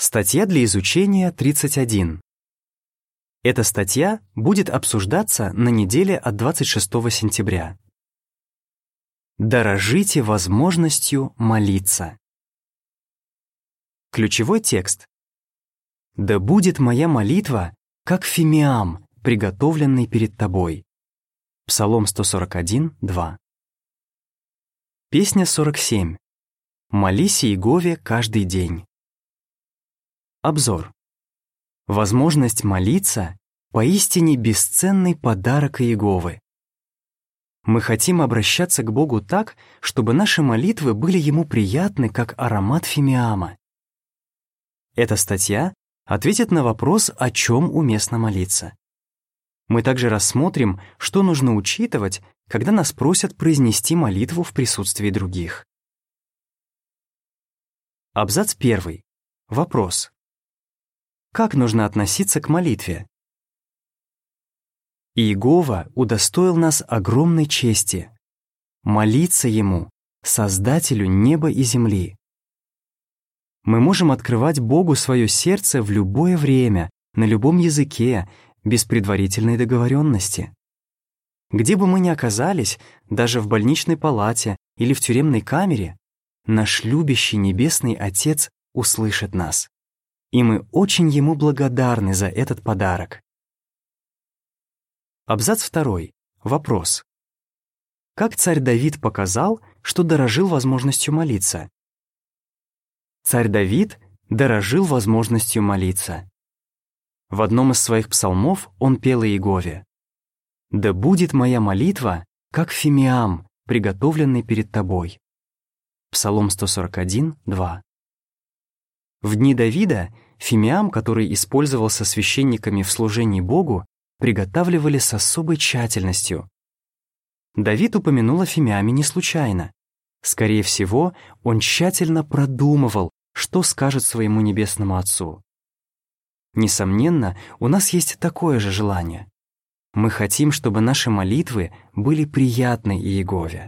Статья для изучения 31. Эта статья будет обсуждаться на неделе от 26 сентября. Дорожите возможностью молиться. Ключевой текст. «Да будет моя молитва, как фимиам, приготовленный перед тобой». Псалом 141, 2. Песня 47. «Молись Иегове каждый день». Обзор. Возможность молиться — поистине бесценный подарок Иеговы. Мы хотим обращаться к Богу так, чтобы наши молитвы были Ему приятны, как аромат фимиама. Эта статья ответит на вопрос, о чем уместно молиться. Мы также рассмотрим, что нужно учитывать, когда нас просят произнести молитву в присутствии других. Абзац 1. Вопрос. Как нужно относиться к молитве? Иегова удостоил нас огромной чести — молиться Ему, Создателю неба и земли. Мы можем открывать Богу свое сердце в любое время, на любом языке, без предварительной договоренности. Где бы мы ни оказались, даже в больничной палате или в тюремной камере, наш любящий Небесный Отец услышит нас. И мы очень Ему благодарны за этот подарок. Абзац 2. Вопрос. Как царь Давид показал, что дорожил возможностью молиться? Царь Давид дорожил возможностью молиться. В одном из своих псалмов он пел Иегове: «Да будет моя молитва, как фимиам, приготовленный перед тобой». Псалом 141, 2. В дни Давида фимиам, который использовался священниками в служении Богу, приготавливали с особой тщательностью. Давид упомянул о фимиаме не случайно. Скорее всего, он тщательно продумывал, что скажет своему небесному Отцу. Несомненно, у нас есть такое же желание. Мы хотим, чтобы наши молитвы были приятны Иегове.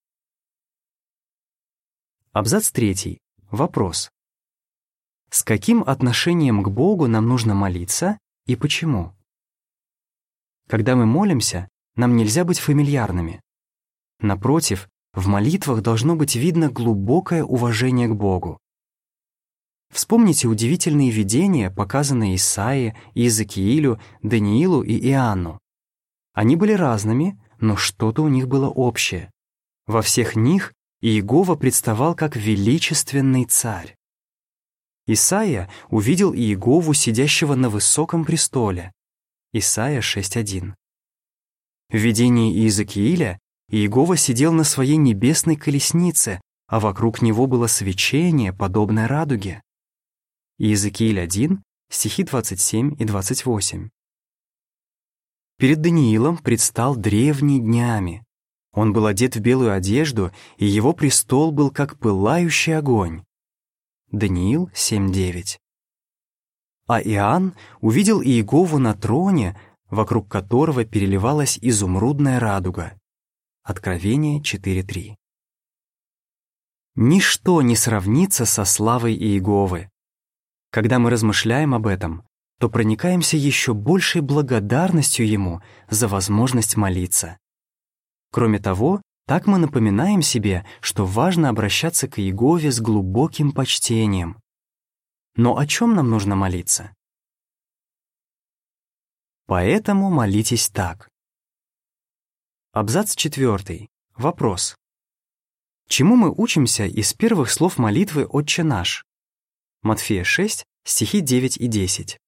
Абзац 3. Вопрос. С каким отношением к Богу нам нужно молиться и почему? Когда мы молимся, нам нельзя быть фамильярными. Напротив, в молитвах должно быть видно глубокое уважение к Богу. Вспомните удивительные видения, показанные Исаии, Иезекиилю, Даниилу и Иоанну. Они были разными, но что-то у них было общее. Во всех них Иегова представал как величественный царь. Исаия увидел Иегову, сидящего на высоком престоле. Исайя 6:1. В видении Иезекииля Иегова сидел на своей небесной колеснице, а вокруг него было свечение, подобное радуге. Иезекииль 1, стихи 27 и 28. Перед Даниилом предстал древний днями. Он был одет в белую одежду, и его престол был как пылающий огонь. Даниил 7:9. А Иоанн увидел Иегову на троне, вокруг которого переливалась изумрудная радуга. Откровение 4:3. Ничто не сравнится со славой Иеговы. Когда мы размышляем об этом, то проникаемся еще большей благодарностью Ему за возможность молиться. Кроме того, так мы напоминаем себе, что важно обращаться к Иегове с глубоким почтением. Но о чем нам нужно молиться? Поэтому молитесь так. Абзац 4. Вопрос. Чему мы учимся из первых слов молитвы «Отче наш»? Матфея 6, стихи 9 и 10.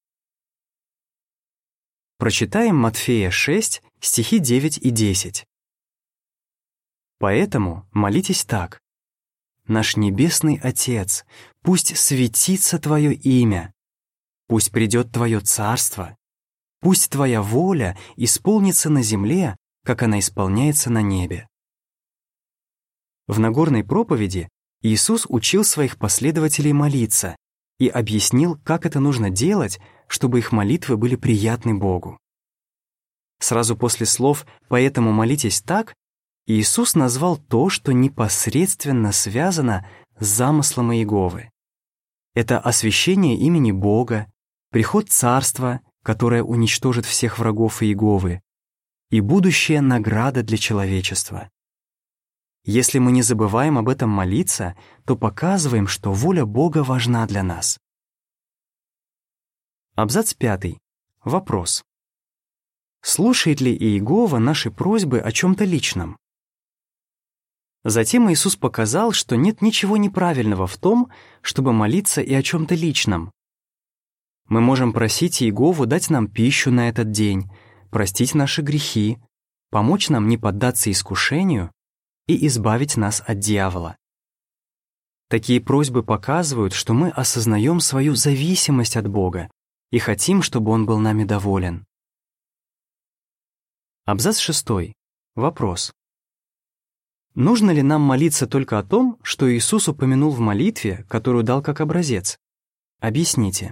Прочитаем Матфея 6, стихи 9 и 10. Поэтому молитесь так. Наш Небесный Отец, пусть светится Твое имя, пусть придет Твое царство, пусть Твоя воля исполнится на земле, как она исполняется на небе. В Нагорной проповеди Иисус учил своих последователей молиться и объяснил, как это нужно делать, чтобы их молитвы были приятны Богу. Сразу после слов «поэтому молитесь так» Иисус назвал то, что непосредственно связано с замыслом Иеговы. Это освящение имени Бога, приход Царства, которое уничтожит всех врагов Иеговы, и будущая награда для человечества. Если мы не забываем об этом молиться, то показываем, что воля Бога важна для нас. Абзац 5. Вопрос. Слушает ли Иегова наши просьбы о чем-то личном? Затем Иисус показал, что нет ничего неправильного в том, чтобы молиться и о чем-то личном. Мы можем просить Иегову дать нам пищу на этот день, простить наши грехи, помочь нам не поддаться искушению и избавить нас от дьявола. Такие просьбы показывают, что мы осознаем свою зависимость от Бога и хотим, чтобы Он был нами доволен. Абзац 6. Вопрос. Нужно ли нам молиться только о том, что Иисус упомянул в молитве, которую дал как образец? Объясните.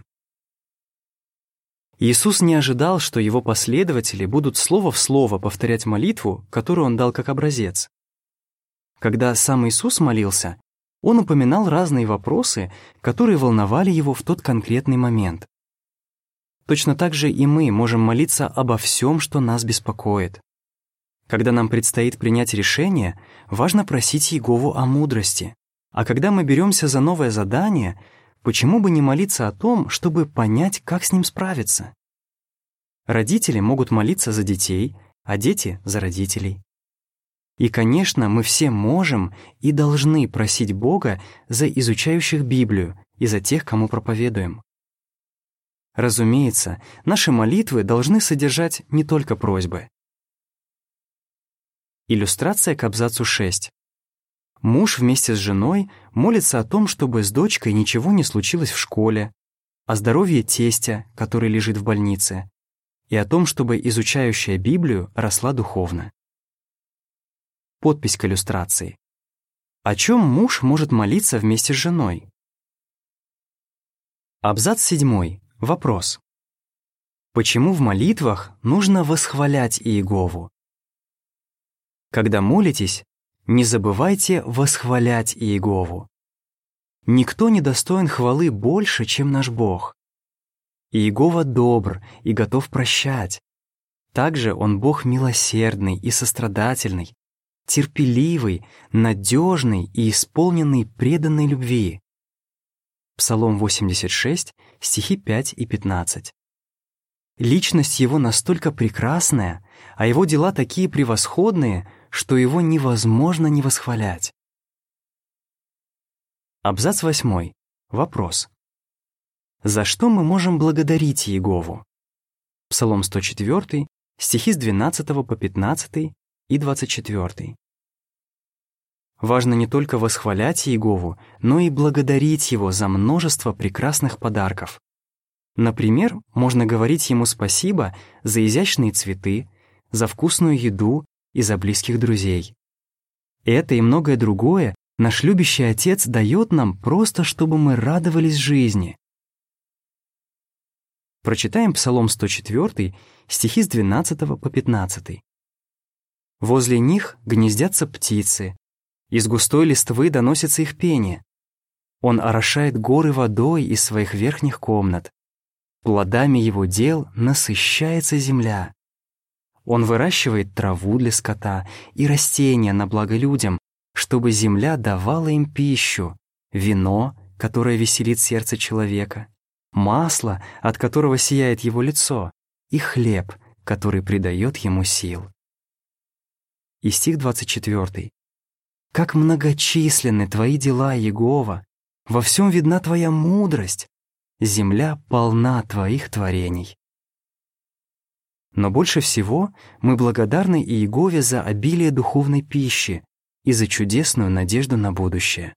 Иисус не ожидал, что Его последователи будут слово в слово повторять молитву, которую Он дал как образец. Когда сам Иисус молился, Он упоминал разные вопросы, которые волновали Его в тот конкретный момент. Точно так же и мы можем молиться обо всем, что нас беспокоит. Когда нам предстоит принять решение, важно просить Иегову о мудрости. А когда мы беремся за новое задание, почему бы не молиться о том, чтобы понять, как с ним справиться? Родители могут молиться за детей, а дети — за родителей. И, конечно, мы все можем и должны просить Бога за изучающих Библию и за тех, кому проповедуем. Разумеется, наши молитвы должны содержать не только просьбы. Иллюстрация к абзацу 6. Муж вместе с женой молится о том, чтобы с дочкой ничего не случилось в школе, о здоровье тестя, который лежит в больнице, и о том, чтобы изучающая Библию росла духовно. Подпись к иллюстрации. О чем муж может молиться вместе с женой? Абзац 7. Вопрос. Почему в молитвах нужно восхвалять Иегову? Когда молитесь, не забывайте восхвалять Иегову. Никто не достоин хвалы больше, чем наш Бог. Иегова добр и готов прощать. Также Он Бог милосердный и сострадательный, терпеливый, надежный и исполненный преданной любви. Псалом 86, стихи 5 и 15. Личность Его настолько прекрасная, а Его дела такие превосходные, что Его невозможно не восхвалять. Абзац 8. Вопрос. За что мы можем благодарить Иегову? Псалом 104, стихи с 12 по 15 и 24. Важно не только восхвалять Иегову, но и благодарить Его за множество прекрасных подарков. Например, можно говорить Ему спасибо за изящные цветы, за вкусную еду и за близких друзей. Это и многое другое наш любящий Отец дает нам просто, чтобы мы радовались жизни. Прочитаем Псалом 104, стихи с 12 по 15. «Возле них гнездятся птицы, из густой листвы доносится их пение. Он орошает горы водой из своих верхних комнат. Плодами его дел насыщается земля. Он выращивает траву для скота и растения на благо людям, чтобы земля давала им пищу, вино, которое веселит сердце человека, масло, от которого сияет его лицо, и хлеб, который придает ему сил». И стих 24. «Как многочисленны твои дела, Иегова! Во всем видна твоя мудрость! Земля полна твоих творений». Но больше всего мы благодарны Иегове за обилие духовной пищи и за чудесную надежду на будущее.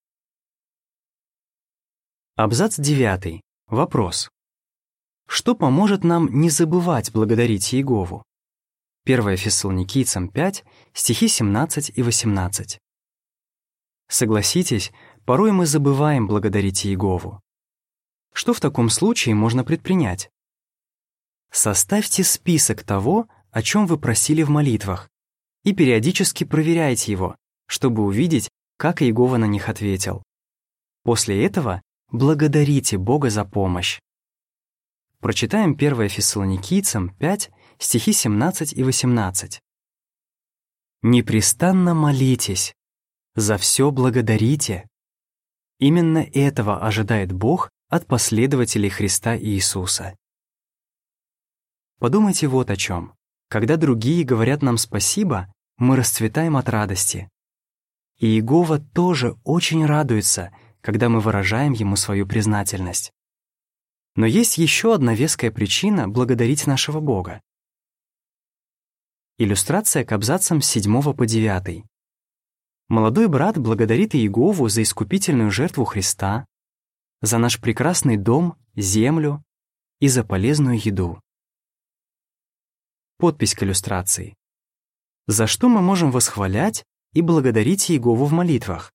Абзац 9. Вопрос. Что поможет нам не забывать благодарить Иегову? 1 Фессалоникийцам 5, стихи 17 и 18. Согласитесь, порой мы забываем благодарить Иегову. Что в таком случае можно предпринять? Составьте список того, о чем вы просили в молитвах, и периодически проверяйте его, чтобы увидеть, как Иегова на них ответил. После этого благодарите Бога за помощь. Прочитаем 1 Фессалоникийцам 5, стихи 17 и 18. «Непрестанно молитесь, за все благодарите». Именно этого ожидает Бог от последователей Христа Иисуса. Подумайте вот о чем. Когда другие говорят нам спасибо, мы расцветаем от радости. И Иегова тоже очень радуется, когда мы выражаем ему свою признательность. Но есть еще одна веская причина благодарить нашего Бога. Иллюстрация к абзацам с 7 по 9. Молодой брат благодарит Иегову за искупительную жертву Христа, за наш прекрасный дом, землю и за полезную еду. Подпись к иллюстрации. За что мы можем восхвалять и благодарить Иегову в молитвах?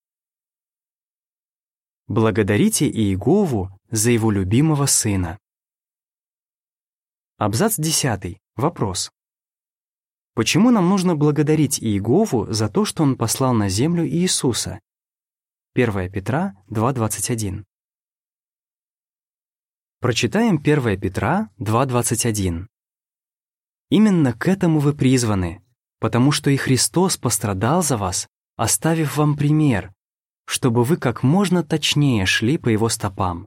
Благодарите Иегову за его любимого сына. Абзац 10. Вопрос. Почему нам нужно благодарить Иегову за то, что Он послал на землю Иисуса? 1 Петра 2:21. Прочитаем 1 Петра 2:21. «Именно к этому вы призваны, потому что и Христос пострадал за вас, оставив вам пример, чтобы вы как можно точнее шли по Его стопам».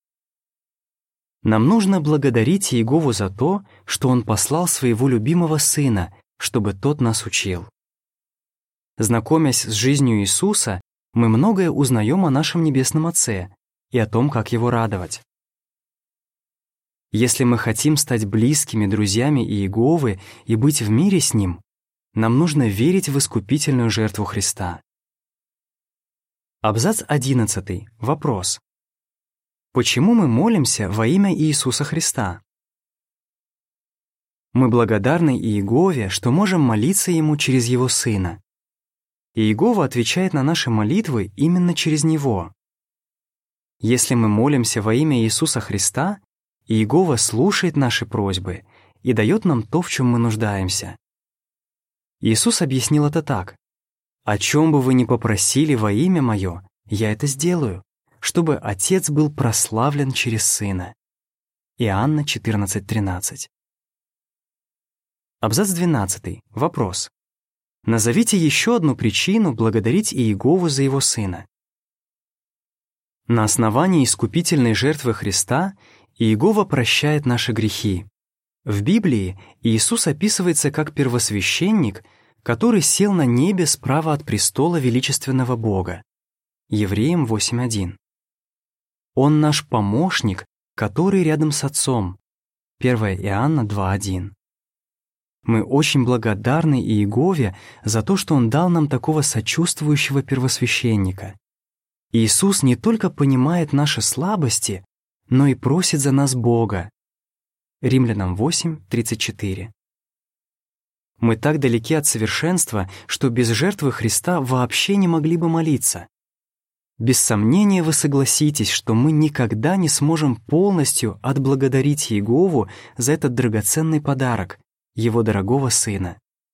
Нам нужно благодарить Иегову за то, что Он послал своего любимого Сына, чтобы Тот нас учил. Знакомясь с жизнью Иисуса, мы многое узнаем о нашем Небесном Отце и о том, как Его радовать. Если мы хотим стать близкими друзьями Иеговы и быть в мире с Ним, нам нужно верить в искупительную жертву Христа. Абзац 11. Вопрос. Почему мы молимся во имя Иисуса Христа? Мы благодарны Иегове, что можем молиться Ему через Его Сына. Иегова отвечает на наши молитвы именно через Него. Если мы молимся во имя Иисуса Христа, Иегова слушает наши просьбы и дает нам то, в чем мы нуждаемся. Иисус объяснил это так: «О чем бы вы ни попросили во имя Мое, я это сделаю, чтобы Отец был прославлен через Сына». Иоанна 14:13. Абзац 12. Вопрос. Назовите еще одну причину благодарить Иегову за Его Сына. На основании искупительной жертвы Христа Иегова прощает наши грехи. В Библии Иисус описывается как первосвященник, который сел на небе справа от престола величественного Бога. Евреям 8:1. Он наш помощник, который рядом с Отцом. 1 Иоанна 2:1. Мы очень благодарны Иегове за то, что Он дал нам такого сочувствующего первосвященника. Иисус не только понимает наши слабости, но и просит за нас Бога. Римлянам 8:34. Мы так далеки от совершенства, что без жертвы Христа вообще не могли бы молиться. Без сомнения вы согласитесь, что мы никогда не сможем полностью отблагодарить Иегову за этот драгоценный подарок, Его дорогого Сына.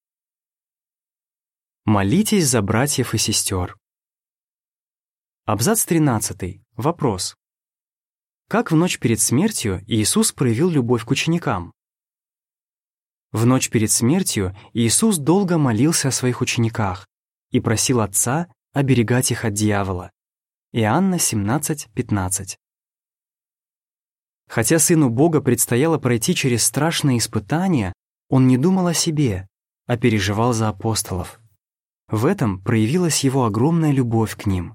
Молитесь за братьев и сестер. Абзац 13. Вопрос. Как в ночь перед смертью Иисус проявил любовь к ученикам? В ночь перед смертью Иисус долго молился о своих учениках и просил Отца оберегать их от дьявола. Иоанна 17:15. Хотя Сыну Бога предстояло пройти через страшные испытания, Он не думал о себе, а переживал за апостолов. В этом проявилась Его огромная любовь к ним.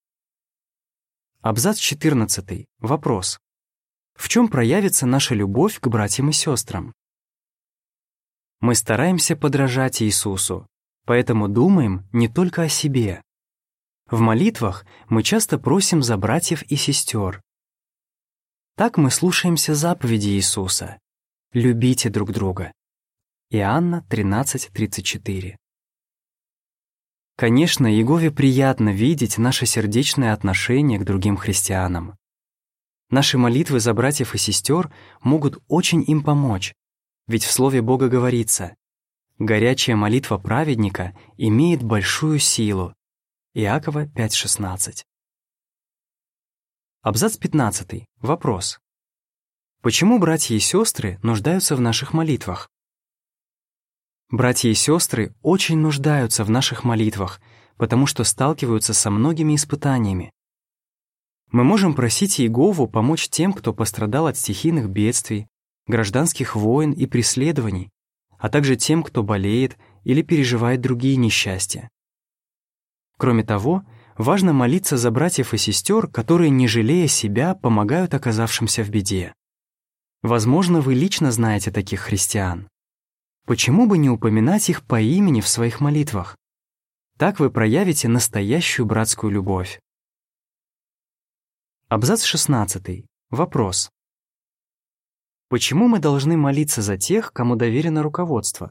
Абзац 14. Вопрос. В чем проявится наша любовь к братьям и сестрам? Мы стараемся подражать Иисусу, поэтому думаем не только о себе. В молитвах мы часто просим за братьев и сестер. Так мы слушаемся заповеди Иисуса: «Любите друг друга». Иоанна 13:34. Конечно, Иегове приятно видеть наше сердечное отношение к другим христианам. Наши молитвы за братьев и сестер могут очень им помочь, ведь в Слове Бога говорится: «Горячая молитва праведника имеет большую силу». Иакова 5:16. Абзац 15. Вопрос. Почему братья и сестры нуждаются в наших молитвах? Братья и сестры очень нуждаются в наших молитвах, потому что сталкиваются со многими испытаниями. Мы можем просить Иегову помочь тем, кто пострадал от стихийных бедствий, гражданских войн и преследований, а также тем, кто болеет или переживает другие несчастья. Кроме того, важно молиться за братьев и сестер, которые, не жалея себя, помогают оказавшимся в беде. Возможно, вы лично знаете таких христиан. Почему бы не упоминать их по имени в своих молитвах? Так вы проявите настоящую братскую любовь. Абзац 16. Вопрос. Почему мы должны молиться за тех, кому доверено руководство?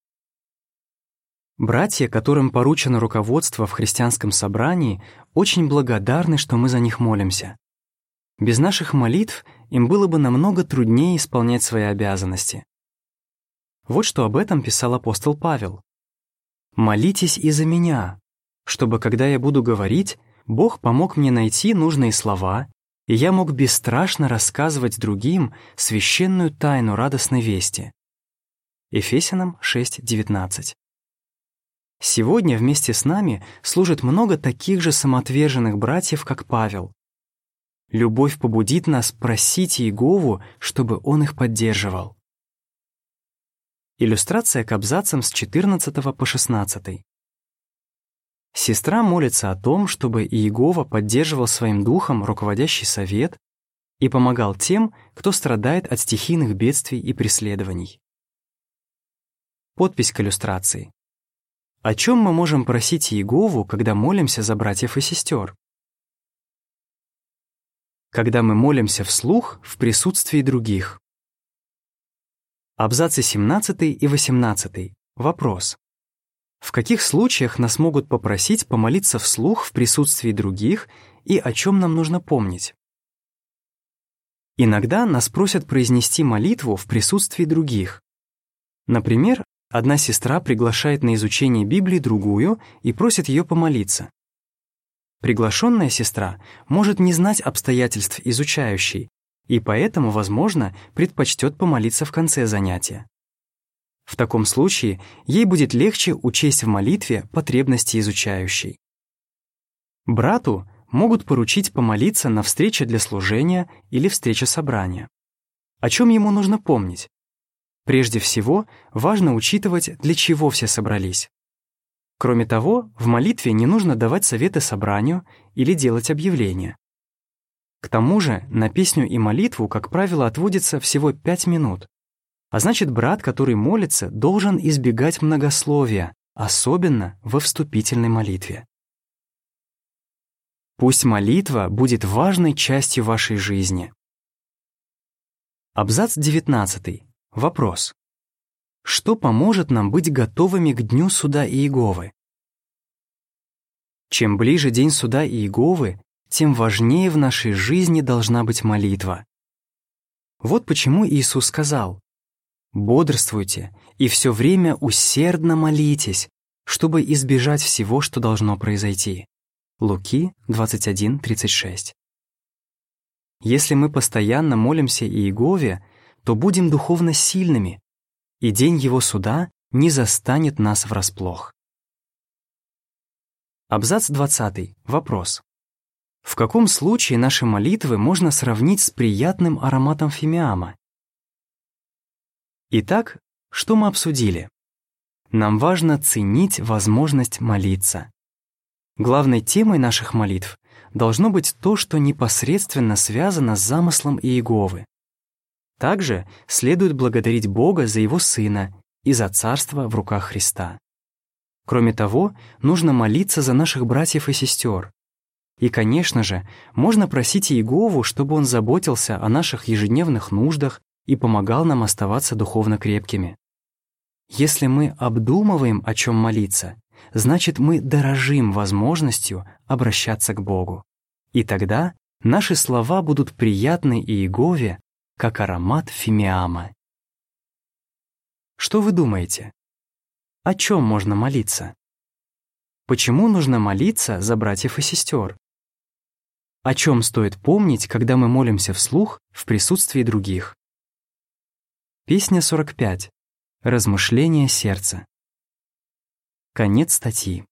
Братья, которым поручено руководство в христианском собрании, очень благодарны, что мы за них молимся. Без наших молитв им было бы намного труднее исполнять свои обязанности. Вот что об этом писал апостол Павел. «Молитесь и за меня, чтобы, когда я буду говорить, Бог помог мне найти нужные слова, и я мог бесстрашно рассказывать другим священную тайну радостной вести». Ефесянам 6:19. Сегодня вместе с нами служит много таких же самоотверженных братьев, как Павел. Любовь побудит нас просить Иегову, чтобы он их поддерживал. Иллюстрация к абзацам с 14 по 16. Сестра молится о том, чтобы Иегова поддерживал своим духом руководящий совет и помогал тем, кто страдает от стихийных бедствий и преследований. Подпись к иллюстрации. О чем мы можем просить Иегову, когда молимся за братьев и сестер? Когда мы молимся вслух в присутствии других. Абзацы 17 и 18. Вопрос. В каких случаях нас могут попросить помолиться вслух в присутствии других и о чем нам нужно помнить? Иногда нас просят произнести молитву в присутствии других. Например, одна сестра приглашает на изучение Библии другую и просит ее помолиться. Приглашенная сестра может не знать обстоятельств изучающей, и поэтому, возможно, предпочтет помолиться в конце занятия. В таком случае ей будет легче учесть в молитве потребности изучающей. Брату могут поручить помолиться на встрече для служения или встрече собрания. О чем ему нужно помнить? Прежде всего, важно учитывать, для чего все собрались. Кроме того, в молитве не нужно давать советы собранию или делать объявления. К тому же на песню и молитву, как правило, отводится всего 5 минут. А значит, брат, который молится, должен избегать многословия, особенно во вступительной молитве. Пусть молитва будет важной частью вашей жизни. Абзац 19. Вопрос. Что поможет нам быть готовыми к дню суда Иеговы? Чем ближе день суда Иеговы, тем важнее в нашей жизни должна быть молитва. Вот почему Иисус сказал: «Бодрствуйте и все время усердно молитесь, чтобы избежать всего, что должно произойти». Луки 21:36. Если мы постоянно молимся Иегове, то будем духовно сильными, и день Его суда не застанет нас врасплох. Абзац 20. Вопрос. В каком случае наши молитвы можно сравнить с приятным ароматом фимиама? Итак, что мы обсудили? Нам важно ценить возможность молиться. Главной темой наших молитв должно быть то, что непосредственно связано с замыслом Иеговы. Также следует благодарить Бога за Его Сына и за царство в руках Христа. Кроме того, нужно молиться за наших братьев и сестер. И, конечно же, можно просить Иегову, чтобы Он заботился о наших ежедневных нуждах и помогал нам оставаться духовно крепкими. Если мы обдумываем, о чем молиться, значит, мы дорожим возможностью обращаться к Богу. И тогда наши слова будут приятны Иегове, как аромат фимиама. Что вы думаете? О чем можно молиться? Почему нужно молиться за братьев и сестер? О чем стоит помнить, когда мы молимся вслух в присутствии других? Песня 45. Размышления сердца. Конец статьи.